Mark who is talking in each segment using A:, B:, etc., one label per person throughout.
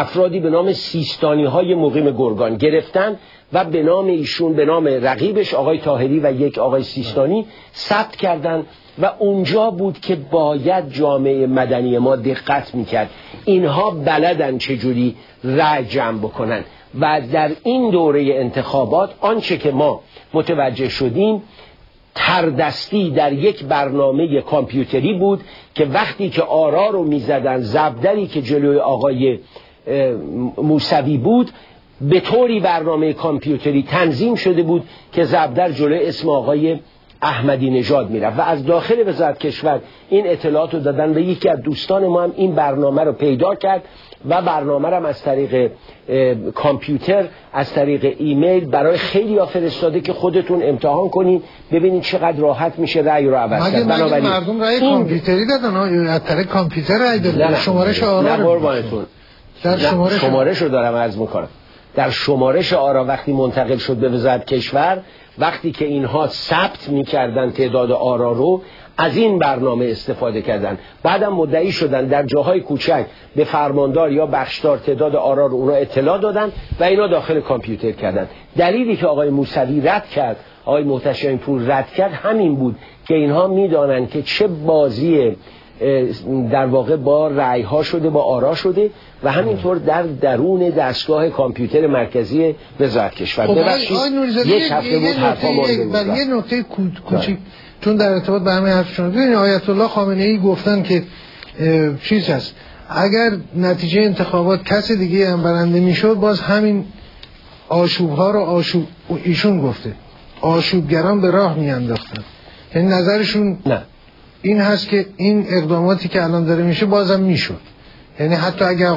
A: افرادی به نام سیستانی های مقیم گرگان گرفتن و به نام ایشون، به نام رقیبش آقای طاهری و یک آقای سیستانی ثبت کردن و اونجا بود که باید جامعه مدنی ما دقت میکرد اینها بلدن چجوری رأی جمع بکنن. و در این دوره انتخابات آنچه که ما متوجه شدیم تردستی در یک برنامه کامپیوتری بود که وقتی که آرا رو میزدن، زبدری که جلوی آقای موسوی بود به طوری برنامه کامپیوتری تنظیم شده بود که زبدر جلوی اسم آقای احمدی نژاد میرفت و از داخل وزارت کشور این اطلاعات رو دادن و یکی از دوستان ما هم این برنامه رو پیدا کرد و برنامه رو هم از طریق کامپیوتر، از طریق ایمیل برای خیلی ها فرستاده که خودتون امتحان کنین ببینید چقدر راحت میشه رأی رو عوض کرد.
B: بنابراین مردم رأی کامپیوتری دادن از طریق کامپیوتر رأی دادن. شمارش آرا
A: در شمارش رو دارم عرض میکنم. در شمارش آرا وقتی منتقل شد به وزارت کشور، وقتی که اینها ثبت میکردن تعداد آرا رو، از این برنامه استفاده کردن. بعدم مدعی شدن در جاهای کوچک به فرماندار یا بخشدار تعداد آرا رو اونا اطلاع دادن و اینا داخل کامپیوتر کردن. دلیلی که آقای موسوی رد کرد، آقای محتشم پور رد کرد همین بود که اینها میدانن که چه بازی در واقع با رأی ها شده، با آرا شده و همینطور در درون دستگاه کامپیوتر مرکزی وزارت کشور.
B: ببخشید یک هفته بود حرفا مونده. یه نکته کوچیک چون در ارتباط به همه حرف شما، ببینید آیت الله خامنه ای گفتن که چیز هست اگر نتیجه انتخابات کسی دیگه هم برنده میشد باز همین آشوب ها رو ایشون گفته آشوبگران به راه میانداختن. یعنی نظرشون
A: نه
B: این هست که این اقداماتی که الان داره میشه بازم میشد. یعنی حتی اگر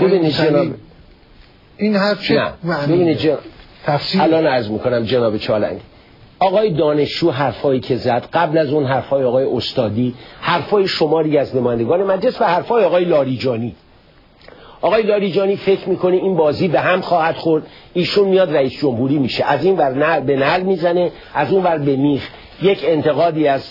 B: این حرف چه
A: ببینید الان عرض میکنم جناب چالنگ، آقای دانشجو حرفایی که زد قبل از اون حرفای آقای استادی، حرفای شماری از نمایندگان مجلس و حرفای آقای لاریجانی. آقای لاریجانی فکر میکنه این بازی به هم خواهد خورد، ایشون میاد رئیس جمهوری میشه، از این ور به نعل میزنه، از اون ور به میخ. یک انتقادی از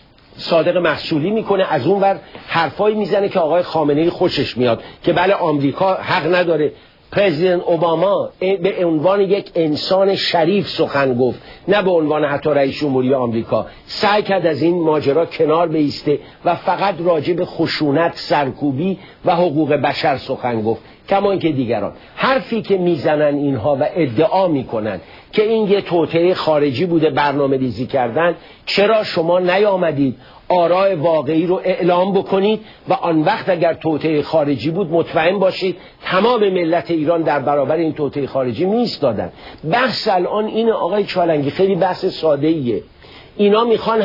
A: صادق محصولی میکنه، از اون ور حرفایی میزنه که آقای خامنه‌ای خوشش میاد که بله آمریکا حق نداره. پرزیدنت اوباما به عنوان یک انسان شریف سخن گفت، نه به عنوان حتی رئیس جمهوری آمریکا. سعی کرد از این ماجرا کنار بایسته و فقط راجع به خشونت، سرکوبی و حقوق بشر سخن گفت. کما اینکه دیگران حرفی که میزنن اینها و ادعا میکنن که این یه توطئه خارجی بوده برنامه ریزی کردن، چرا شما نیامدید آراء واقعی رو اعلام بکنید و آن وقت اگر توطئه خارجی بود مطمئن باشید تمام ملت ایران در برابر این توطئه خارجی میایستادن. بحث الان اینه آقای چالنگی، خیلی بحث ساده ایه. اینا میخوان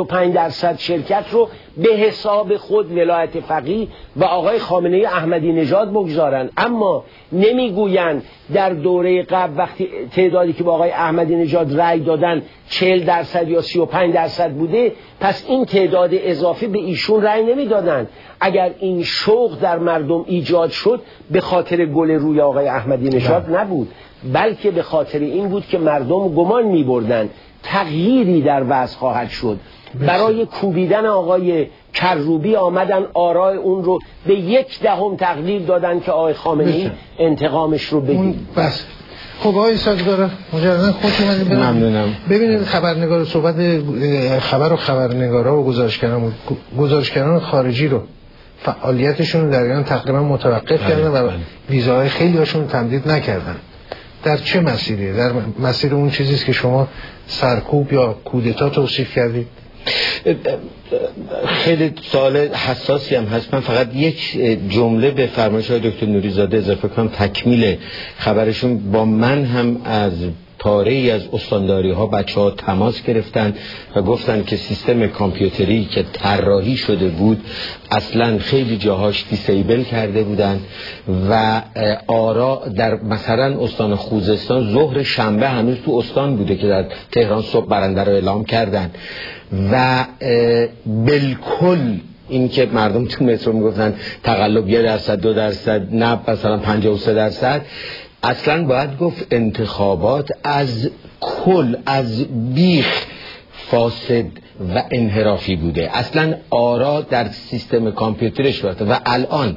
A: 85% شرکت رو به حساب خود ولایت فقیه و آقای خامنه احمدی نژاد بگذارن، اما نمیگوین در دوره قبل وقتی تعدادی که با آقای احمدی نژاد رأی دادن 40% یا 35% بوده، پس این تعداد اضافی به ایشون رأی نمیدادن. اگر این شوق در مردم ایجاد شد به خاطر گل روی آقای احمدی نژاد نبود، بلکه به خاطر این بود که مردم گمان می‌بردن تغییری در وضع خواهد شد. برای کوبیدن آقای کروبی آمدن آراء اون رو به 1/10 تقلیل دادن که آقای خامنه‌ای انتقامش رو بگیره.
B: بس خب آقای ساجدار مجددا خودتون
C: ممنونم.
B: ببینید خبرنگار صحبت خبر و خبرنگارا و گزارشگران خارجی رو فعالیتشون در ایران تقریبا متوقف کردن و ویزاهای خیلی هاشون تمدید نکردن. در چه مسیریه؟ در مسیر اون چیزیست که شما سرکوب یا کودتا توصیف کردید؟
C: خیلی سوال حساسی هم هست. من فقط یک جمله به فرمایش های دکتر نوری‌زاده اضافه کنم تکمیل خبرشون. با من هم از پاره‌ای از استانداری ها بچه ها تماس گرفتن و گفتن که سیستم کامپیوتری که طراحی شده بود اصلا خیلی جاهاش دیسیبل کرده بودن و آرا در مثلا استان خوزستان ظهر شنبه هنوز تو استان بوده که در تهران صبح برنده رو اعلام کردن و بالکل این که مردم تو مترو میگفتن تقلب 1%، 2%، نه مثلا 53%. اصلا باید گفت انتخابات از کل از بیخ فاسد و انحرافی بوده. اصلا آرا در سیستم کامپیوترش بوده و الان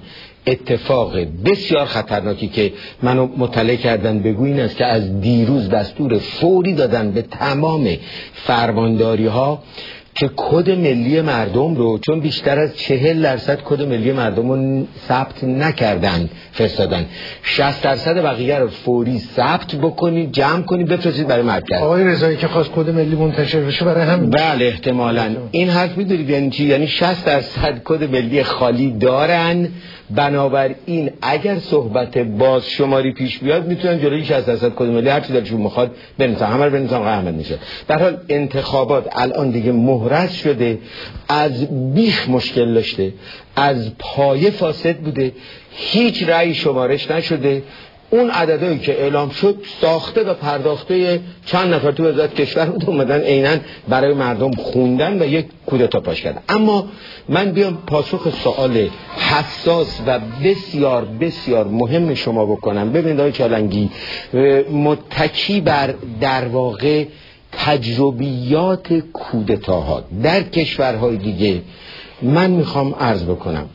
C: اتفاق بسیار خطرناکی که منو مطلع کردن بگو این است که از دیروز دستور فوری دادن به تمام فرمانداری ها که کد ملی مردم رو، چون بیشتر از 40% کد ملی مردم رو ثبت نکردن فرستادن، 60% بقیه رو فوری ثبت بکنید، جمع کنید، بفرستید برای مرکز.
B: آقای رضایی که خواست کد ملی منتشر بشه برای همین.
C: بله احتمالاً این حرف می‌دونید یعنی چی؟ یعنی 60% کد ملی خالی دارن، بنابراین اگر صحبت باز شماری پیش بیاد میتونن جلوی 60% کد ملی هر چی دلشون میخواد بنویسن، همه رو بنویسن احمد میشه. در حال انتخابات الان دیگه محرز شده، از بیخ مشکل داشته، از پایه فاسد بوده، هیچ رأی شمارش نشده، اون عددهایی که اعلام شد ساخته و پرداخته چند نفر تو وزارت کشور بود، اومدن عیناً برای مردم خوندن و یک کودتا پاش کردن. اما من بیام پاسخ سوال حساس و بسیار بسیار مهم شما بکنم. ببینید آقای چالنگی، متکی بر در واقع تجربیات کودتاها در کشورهای دیگه، من میخوام عرض بکنم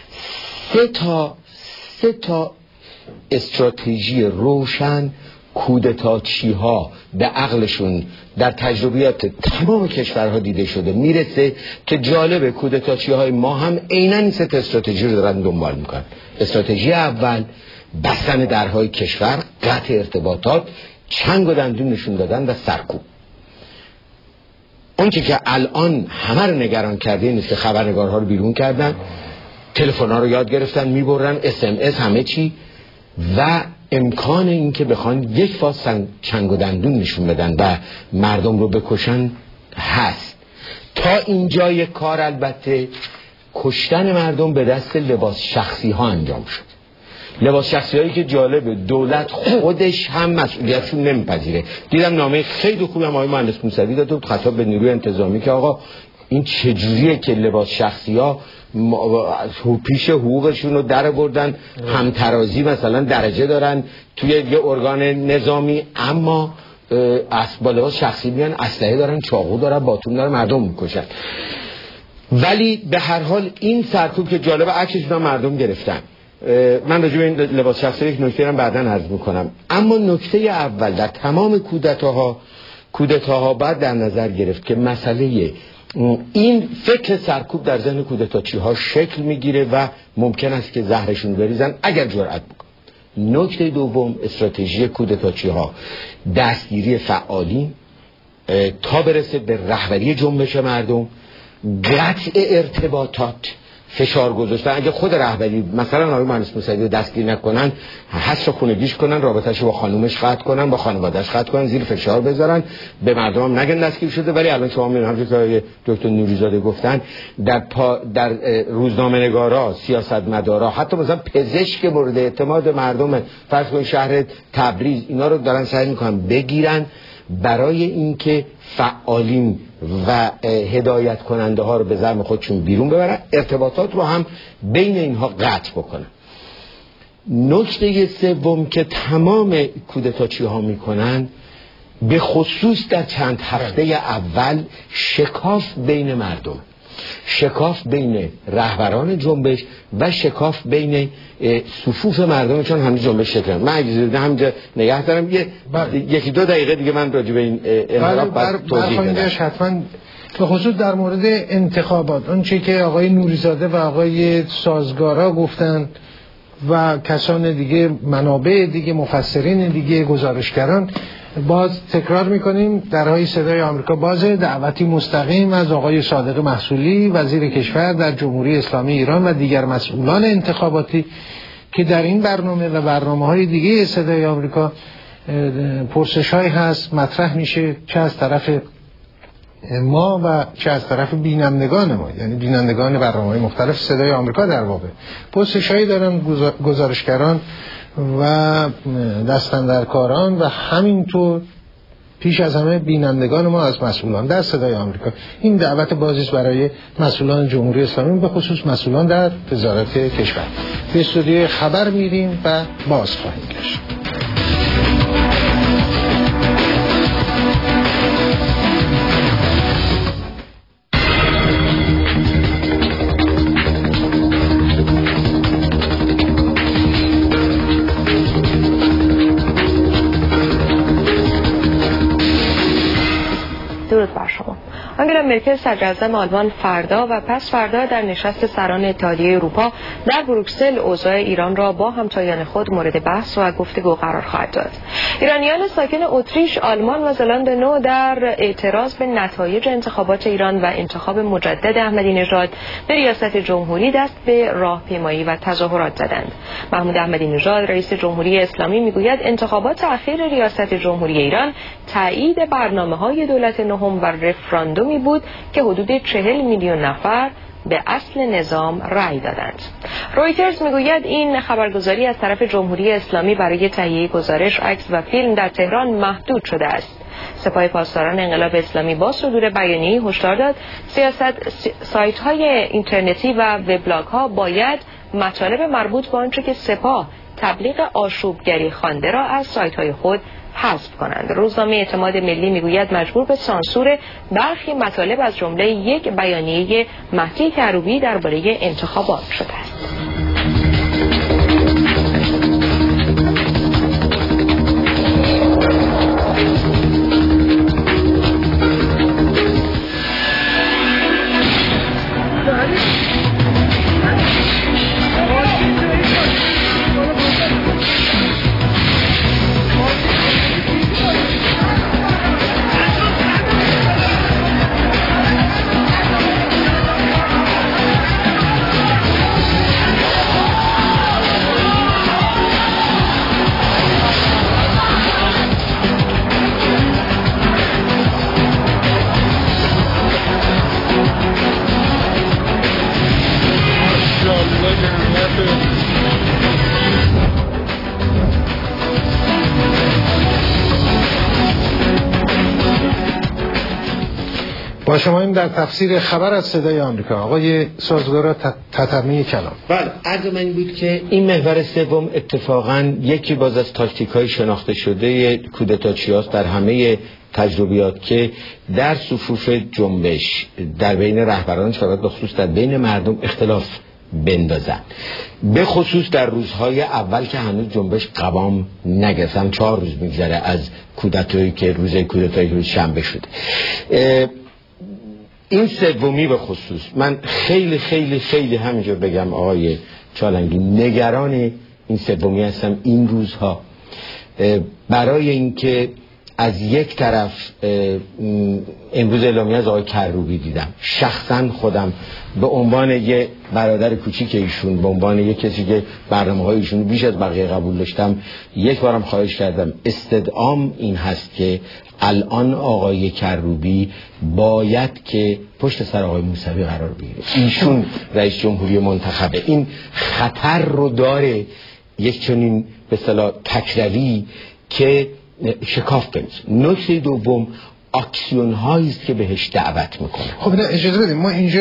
C: سه تا استراتژی روشن کودتاچی ها به عقلشون در تجربیات تمام کشورها دیده شده میرسه که جالبه کودتاچی های ما هم عیناً این سه استراتژی رو دارن دنبال میکنن. استراتژی اول بستن درهای کشور، قطع ارتباطات، چنگ و دندون نشون دادن و سرکوب. اون که الان همه رو نگران کرده این است که خبرنگارها رو بیرون کردن، تلفن‌ها رو یاد گرفتن میبرن، SMS همه چی، و امکان این که بخوان یک فاز چنگ و دندون نشون بدن و مردم رو بکشن هست. تا اینجای کار البته کشتن مردم به دست لباس شخصی ها انجام شد. لباس شخصی هایی که جالبه دولت خودش هم مسئولیتشون نمیپذیره. دیدم نامه خیلی خوبی آقای مهندس موسوی داد تو خطاب به نیروی انتظامی که آقا این چجوریه که لباس شخصی ها پیش حقوقشون رو در بردن، همترازی مثلا درجه دارن توی یه ارگان نظامی، اما با لباس شخصی میان اسلحه دارن، چاقو دارن، باتون دارن، مردم میکشن. ولی به هر حال این سرکوب که جالب عکسش رو مردم گرفتن. من راجع به این لباس شخصی یک نکته رو بعداً عرض میکنم. اما نکته اول در تمام کودتاها باید در نظر گرفت که مسئله این فکر سرکوب در ذهن کودتاچی ها شکل میگیره و ممکن است که زهرشون بریزن اگر جرأت بکنن. نکته دوم استراتژی کودتاچی ها دستگیری فعالین تا برسه به رهبری جنبش مردم، قطع ارتباطات، فشار گذاشتن. اگه خود رهبری مثلا آقای مهندس موسوی رو دستگیر نکنن، حس خونگیش کنن، رابطه‌اش با خانومش قطع کنن، با خانواده‌اش قطع کنن، زیر فشار بذارن، به مردم هم نگن دستگیر شده. ولی الان شما می‌بینید همونطور که دکتر نوریزاده گفتن در روزنامه‌نگارا، سیاستمدارا، حتی مثلا پزشک مورد اعتماد مردم فرض کنید شهر تبریز، اینا رو دارن سعی می‌کنن بگیرن برای اینکه فعالین و هدایت کننده ها رو به زعم خودشون بیرون ببرن، ارتباطات رو هم بین اینها قطع بکنن. نکته سوم که تمام کودتاچی ها میکنن، به خصوص در چند هفته اول شکاف بین مردم، شکاف بین رهبران جنبش و شکاف بین صفوف مردم، چون همین جنبش شکل. من اجازه همینجا نگه دارم یکی دو دقیقه دیگه من راجع به این انحراف توضیح بدم.
B: حتما به خصوص در مورد انتخابات اون چیزی که آقای نوریزاده و آقای سازگارا گفتن و کسان دیگه، منابع دیگه، مفسرین دیگه، گزارشگران، باز تکرار میکنیم درهای صدای آمریکا بازه. دعوتی مستقیم از آقای صادق محصولی وزیر کشور در جمهوری اسلامی ایران و دیگر مسئولان انتخاباتی که در این برنامه و برنامه‌های دیگه صدای آمریکا پرسش‌هایی هست مطرح میشه، چه از طرف ما و چه از طرف بینندگان ما، یعنی بینندگان برنامه‌های مختلف صدای آمریکا. در واقع پرسش‌هایی دارن گزارشگران و دستاندرکاران و همینطور پیش از همه بینندگان ما از مسئولان در صدای آمریکا. این دعوت بازیست برای مسئولان جمهوری اسلامی، به خصوص مسئولان در وزارت کشور. به استودیوی خبر میریم و باز خواهیم گشت.
D: آنگلا مرکل صدراعظم آلمان فردا و پس فردا در نشست سران اتحادیه اروپا در بروکسل اوضاع ایران را با همتایان خود مورد بحث و گفتگو قرار خواهد داد. ایرانیان ساکن اتریش، آلمان و زلاند نو در اعتراض به نتایج انتخابات ایران و انتخاب مجدد احمدی نژاد به ریاست جمهوری دست به راهپیمایی و تظاهرات زدند. محمود احمدی نژاد رئیس جمهوری اسلامی میگوید انتخابات اخیر ریاست جمهوری ایران تایید برنامه‌های دولت نهم و رفراندومی بود که حدود 40 میلیون نفر به اصل نظام رأی دادند. رویترز میگوید این خبرگزاری از طرف جمهوری اسلامی برای تهیه گزارش، عکس و فیلم در تهران محدود شده است. سپاه پاسداران انقلاب اسلامی با صدور بیانیه‌ای هشدار داد سایت‌های اینترنتی و وبلاگ‌ها باید مطالب مربوط به آنچه که سپاه تبلیغ آشوبگری خوانده را از سایت‌های خود حذف کنند. روزنامه اعتماد ملی میگوید مجبور به سانسور برخی مطالب از جمله یک بیانیه مهدی کروبی درباره انتخابات شده است.
B: با شما این در تفسیر خبر از صدای آمریکا. آقای سازگارا تتمه کلام.
C: بله، عرض من بود که این محور سوم اتفاقا یکی باز از تاکتیک‌های شناخته شده کودتاچیاست در همه تجربیات که در صفوف جنبش در بین رهبرانش و به خصوص در بین مردم اختلاف بندازن، به خصوص در روزهای اول که هنوز جنبش قوام نگرفت. 4 روز میگذره از کودتایی که روز کودتایی روز شنبه شده. این سومی به خصوص من خیلی خیلی خیلی همینجور بگم آقای چالنگی نگران این سومی هستم این روزها، برای اینکه از یک طرف امروز اعلامیه از آقای کروبی دیدم، شخصا خودم به عنوان یه برادر کوچیک ایشون، به عنوان یه کسی که برنامه‌های ایشون بیش از بقیه قبول داشتم، یک بارم خواهش کردم استدعام این هست که الان آقای کروبی باید که پشت سر آقای موسوی قرار بگیره. ایشون رئیس جمهوری منتخبه، این خطر رو داره یک چنین به اصطلاح تکروی که شکاف بنز. نکته دوم اکسیون هایی است که بهش دعوت میکنه.
B: خب نه اجازه بدیم، ما اینجا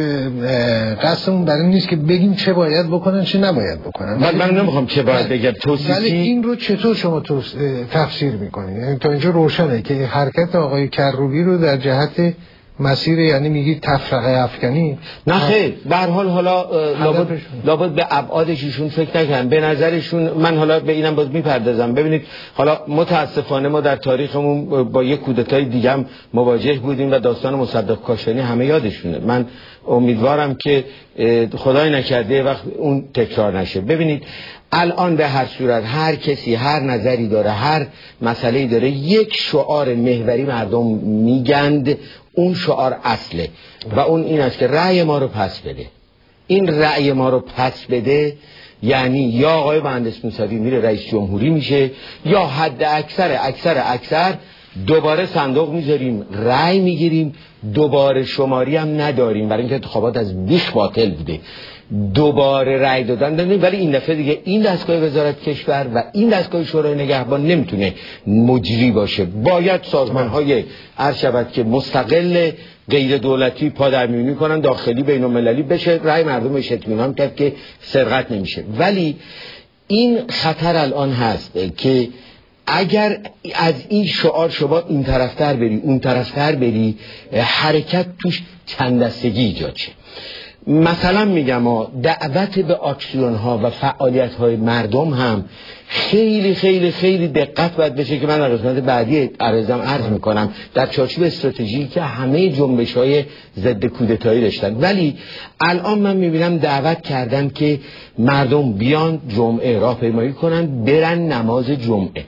B: قصدمون برای نیست که بگیم چه باید بکنن چه نباید بکنن.
C: من نمیخوام چه باید بگم، توصیفی.
B: ولی این رو چطور شما تفسیر میکنید؟ یعنی تا اینجا روشنه که حرکت آقای کروبی رو در جهت مسیر، یعنی میگی تفرقه افکنی؟
C: نه خیر، به هر حال حالا لابد به ابعادش ایشون فکر نکنن. به نظرشون من حالا به اینم باز میپردازم. ببینید حالا متاسفانه ما در تاریخمون با یک کودتای دیگه هم مواجه بودیم و داستان مصدق کاشانی همه یادشونه. من امیدوارم که خدای نکرده وقت اون تکرار نشه. ببینید الان به هر صورت هر کسی هر نظری داره، هر مسئله‌ای داره، یک شعار محوری مردم میگند، اون شعار اصله و اون این است که رأی ما رو پس بده. این رأی ما رو پس بده یعنی یا آقای مهندس موسوی میره رئیس جمهوری میشه، یا حد اکثر دوباره صندوق میذاریم، رأی میگیریم، دوباره شماری هم نداریم برای اینکه انتخابات از بیخ باطل بوده، دوباره رأی دادن. ولی این دفعه دیگه این دستگاه وزارت کشور و این دستگاه شورای نگهبان نمیتونه مجری باشه. باید سازمان‌های عرض شود که مستقل غیر دولتی پادرمیونی کنن، داخلی بین المللی بشه، رأی مردم بهش اطمینان کرد که سرقت نمیشه. ولی این خطر الان هست که اگر از این شعار شما این طرفتر بری اون طرفتر بری، حرکت توش چند دستگی ایجاد شه. مثلا میگم دعوت به اکسیون ها و فعالیت های مردم هم خیلی خیلی خیلی دقت باید بشه که من در قسمت بعدی عرض میکنم در چارچوب استراتژی که همه جنبش های ضد کودتایی داشتن، ولی الان من میبینم دعوت کردن که مردم بیان جمعه راهپیمایی کنن، برن نماز جمعه.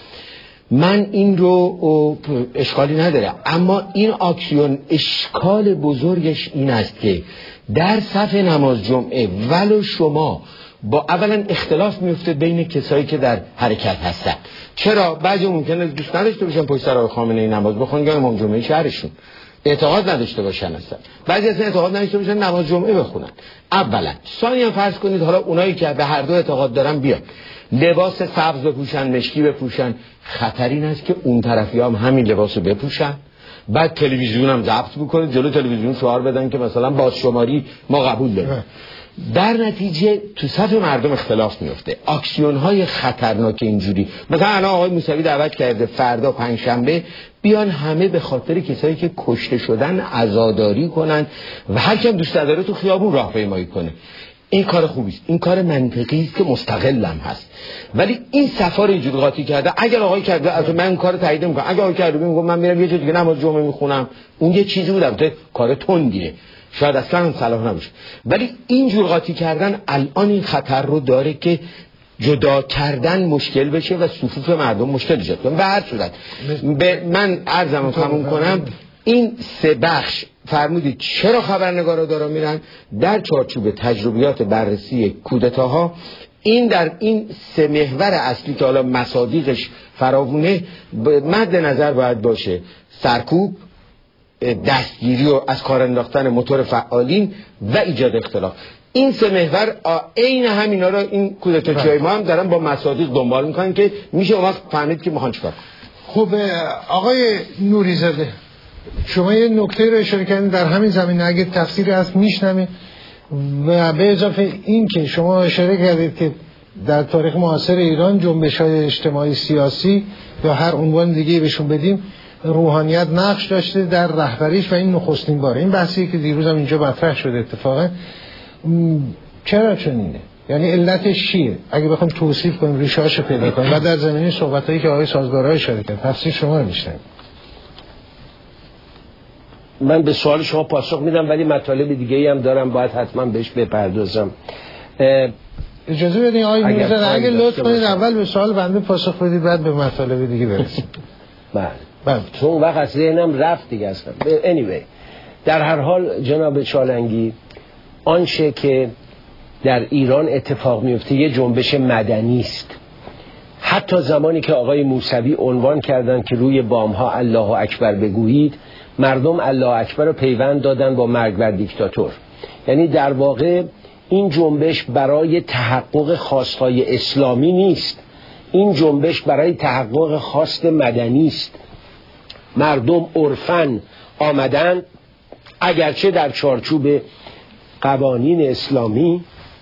C: من این رو اشکالی نداره، اما این اکسیون اشکال بزرگش این است که در صف نماز جمعه ولو شما با اولا اختلاف میفته بین کسایی که در حرکت هستن. چرا؟ بعضی ممکنه دوست نداشته باشن پشت سر آقای خامنه‌ای نماز بخونن یا امام جمعه شهرشون، اعتقاد نداشته باشن هستن. بعضی اصلا اعتقاد نداشته باشن نماز جمعه بخونن. اولا ثانیاً فرض کنید حالا اونایی که به هر دو اعتقاد دارن بیان لباس سبز بپوشن، مشکی بپوشن، خطر این است که اون طرفی هم همین لباسو بپوشن، بعد تلویزیون هم ضبط بکنه، جلو تلویزیون شعار بدن که مثلا بازشماری ما قبول داریم. در نتیجه تو صف مردم اختلاف میفته. اکسیون های خطرناک اینجوری، مثلا الان آقای موسوی دعوت کرده فردا پنجشنبه بیان همه به خاطر کسایی که کشته شدن عزاداری کنن و هر کم دوست داره تو خیابون راهپیمایی کنه. این کار خوبی است، این کار منطقی است که مستقلم هست، ولی این سفر اینجوری قاطی کرده. اگر آقای کرده از من این کارو تایید میکنم، اگر آقای کرده میگم من میرم یه جای دیگه نماز جمعه میخونم، اون یه چیزی بود البته کار تندیه، شاید اصلا صلاح نباشه، ولی اینجور قاطی کردن الان این خطر رو داره که جدا کردن مشکل بشه و صفوف مردم مشکل ایجاد کنه. به هر صورت من عرضمو تموم کنم، این سه بخش فرمودید چرا خبرنگارا دارن میرن در چارچوب تجربیات بررسی کودتاها، این در این سه محور اصلی که حالا مصادیقش فراوونه مد نظر باید باشه: سرکوب، دستگیری و از کار انداختن موتور فعالین و ایجاد اختلاف. این سه محور عین همینا رو این کودتاچیای ما هم دارن با مصادیق دنبال میکنن که میشه اون وقت فهمید که میخوان چیکار کنن.
B: خب آقای نوری‌زاده، شما یه نکته رو اشاره کردین در همین زمینه، اگه تفسیری هست میشنویم. و به اضافه این که شما اشاره کردید که در تاریخ معاصر ایران جنبش‌های اجتماعی سیاسی یا هر عنوان دیگه بهشون بدیم، روحانیت نقش داشته در رهبریش و این نخستین باره. این بحثی که دیروز هم اینجا مطرح شده اتفاقا، چرا چنینه؟ یعنی علتش چیه؟ اگه بخوام توصیف کنیم، ریشه‌هاشو پیدا کنیم و در زمینه صحبتایی که آقای سازگارا اشاره کردن، تفسیر شما رو میشنویم.
A: من به سوال شما پاسخ میدم، ولی مطالب دیگه‌ای هم دارم باید حتما بهش بپردازم.
B: اجازه بدین آقای نوری‌زاده، اگه لطف کنید اول به سوال بنده پاسخ بدید، بعد به مطالب دیگه برسیم.
A: بله. چون اون وقت از ذهنم رفت دیگه اصلا. anyway، در هر حال جناب چالنگی، آنچه که در ایران اتفاق میفته یه جنبش مدنی است. حتی زمانی که آقای موسوی عنوان کردن که روی بامها الله اکبر بگویید، مردم الله اکبر رو پیوند دادن با مرگ بر دیکتاتور. یعنی در واقع این جنبش برای تحقق خواستهای اسلامی نیست، این جنبش برای تحقق خواست مدنی است. مردم عرفاً آمدن، اگرچه در چارچوب قوانین اسلامی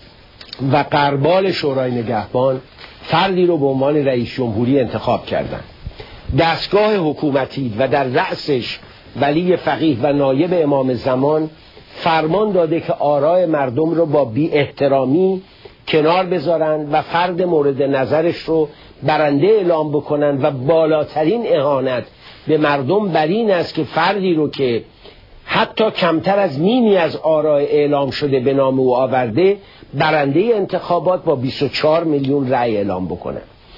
A: و غربال شورای نگهبان، فردی رو به عنوان رئیس جمهوری انتخاب کردند. دستگاه حکومتی و در رأسش ولی فقیه و نایب امام زمان فرمان داده که آراء مردم رو با بی احترامی کنار بذارن و فرد مورد نظرش رو برنده اعلام بکنن و بالاترین اهانت به مردم بر این است که فردی رو که حتی کمتر از نیمی از آراء اعلام شده به نام او آورده برنده انتخابات با 24 میلیون رأی اعلام بکنن.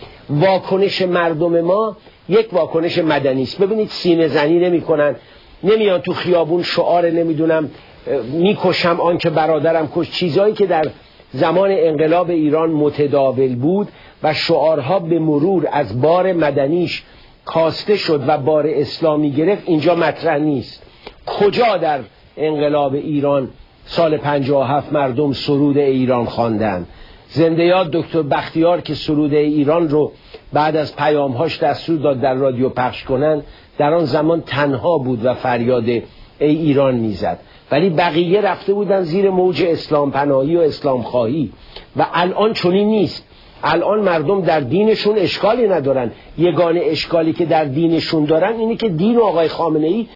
A: واکنش مردم ما یک واکنش مدنی است. ببینید سینه زنی نمی کنن، نمیان تو خیابون شعار نمیدونم میکشم آن که برادرم کش، چیزایی که در زمان انقلاب ایران متداول بود و شعارها به مرور از بار مدنیش کاسته شد و بار اسلامی گرفت، اینجا مطرح نیست. کجا در انقلاب ایران سال 57 مردم سرود ایران خواندن؟ زنده یاد دکتر بختیار که سرود ایران رو بعد از پیامهاش دستور داد در رادیو پخش کنن، در آن زمان تنها بود و فریاد ای ایران میزد، ولی بقیه رفته بودن زیر موج اسلام پناهی و اسلام خواهی. و الان چنین نیست. الان مردم در دینشون اشکالی ندارن. یگانه اشکالی که در دینشون دارن اینه که دین آقای خامنه‌ای